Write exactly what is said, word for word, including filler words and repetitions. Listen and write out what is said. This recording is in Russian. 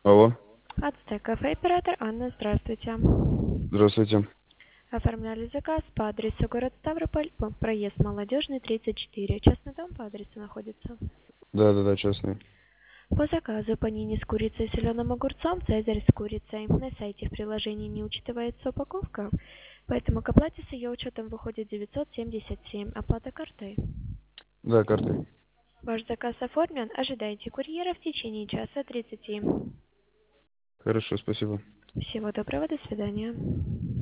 Алло, Ацтек кафе, оператор Анна, здравствуйте. здравствуйте. Оформляли заказ по адресу город Ставрополь, по- проезд Молодежный, тридцать четыре. Частный дом по адресу находится. Да-да-да, частный. По заказу панини с курицей и соленым огурцом, цезарь с курицей. На сайте в приложении не учитывается упаковка, поэтому к оплате с ее учетом выходит девятьсот семьдесят семь. Оплата картой. Да, картой. Ваш заказ оформлен. Ожидайте курьера в течение часа тридцати. Хорошо, спасибо. Всего доброго, до свидания.